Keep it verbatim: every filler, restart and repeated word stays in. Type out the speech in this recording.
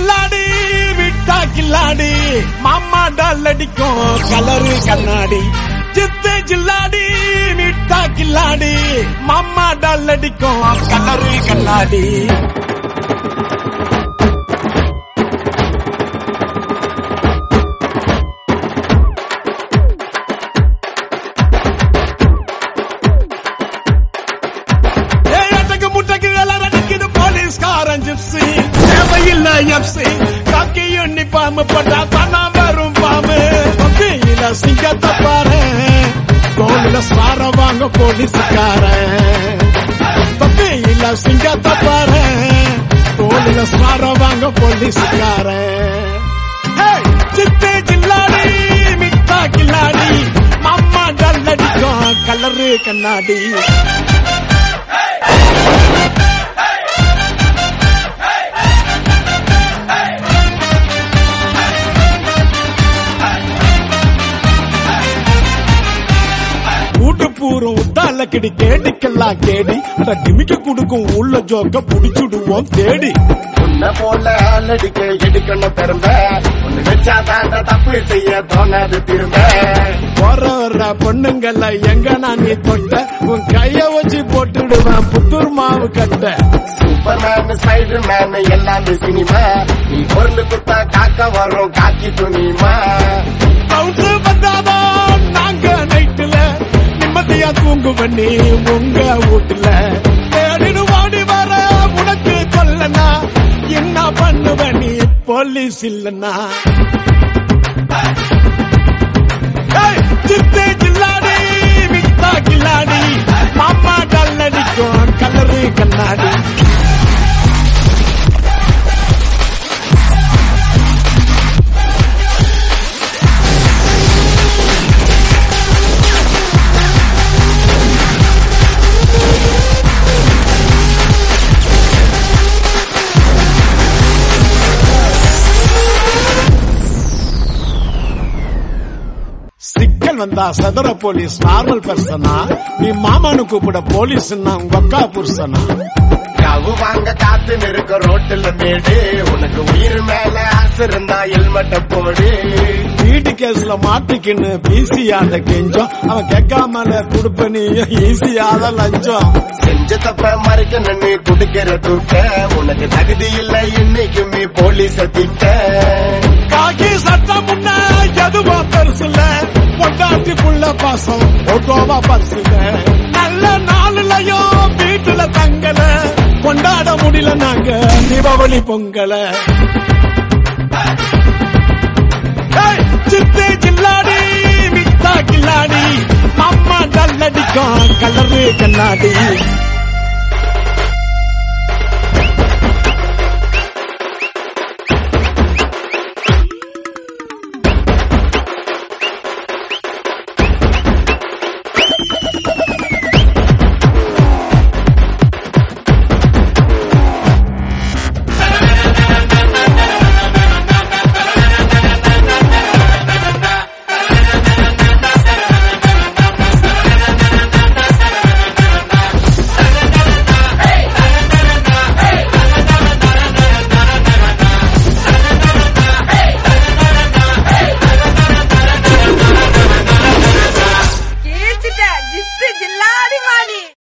ஜில்லாடி விட்டா கில்லாடி மாமா டால் அடிக்கும் கலரு கண்ணாடி சித்து ஜில்லாடி விட்டா கில்லாடி மாமா டால் அடிக்கும் கலரு கண்ணாடி தேவையில்லை எப்சி காக்கி யூனிஃபார்ம் போட்டா தானா வரும் பாம்பு தொப்பியில சிங்கத்தை பாரு தோல்ல சார வாங்க போலீஸ்காரன் தொப்பியில சிங்கத்தை பாரு தோல்ல சார வாங்க போலீஸ்காரன் சித்து ஜில்லாடி மிட்டா கில்லாடி மாமா டால் அடிக்கும் கலரு கண்ணாடி பூரம் உத்தால கிடி கேடிக்கெல்லாம் கேடி அட டிமிக்க குடுக்கும் உள்ள ஜோக்க புடிச்சுடுவோம் தேடி உன்ன போல ஆளடிக்க எடுக்கணும் பெரும்ப ஒண்ணு வச்சா தாண்ட தப்பு செய்ய தோணாது திரும்ப வர வர்ற பொண்ணுங்கள எங்க நான் நீ தொட்ட உன் கைய வச்சு போட்டுடுவேன் புத்தூர் மாவு கட்ட சூப்பர் மேன் ஸ்பைடர் மேன் எல்லாமே சினிமா நீ பொருள் குத்தா காக்க வரும் காக்கி துணிமா ஹவுஸ் வந்தாதான் நாங்க நைட்டுல நிம்மதியா தூங்கு பண்ணி உங்க வீட்டுல தேடிடு வாடி வர உனக்கு சொல்லனா என்ன பண்ணுவ நீ போலீஸ் இல்லன்னா சித்து ஜில்லாடி விட்டா கில்லாடி மாமா டால் அடிக்கும் கலரு கண்ணாடி சிக்கல் வந்தா சதுர போலீஸ் நார்மல் பர்சனா நீ மாமானு கூப்பிட போலீஸ் உங்க அக்கா புருஷனா கவு வாங்க காத்து நிற்க ரோட்டுல மேடு உனக்கு உயிர் மேல ஆசை இருந்தா ஹெல்மெட்ட போடு வீட்டு கேஸ்ல மாட்டிக்கின்னு பிசியாத கெஞ்சம் அவன் கேட்காமல குடுப்ப நீ ஈஸியாத லஞ்சம் செஞ்ச தப்ப மறைக்க நின்று குடுக்கிற தூக்க உனக்கு தகுதி இல்லை இன்னைக்குமே போலீஸ திட்ட காக்கி சட்டம் முன்ன எதுவா பெருசுல பொண்டாட்டி புள்ள பாசம் ஓட்டோவா பரிசுல நல்ல நாளுலயும் வீட்டுல தங்கல கொண்டாட முடியல நாங்க தீபாவளி பொங்கல சித்து ஜில்லாடி விட்டா கில்லாடி மாமா டால் அடிக்கும் கலரு கண்ணாடி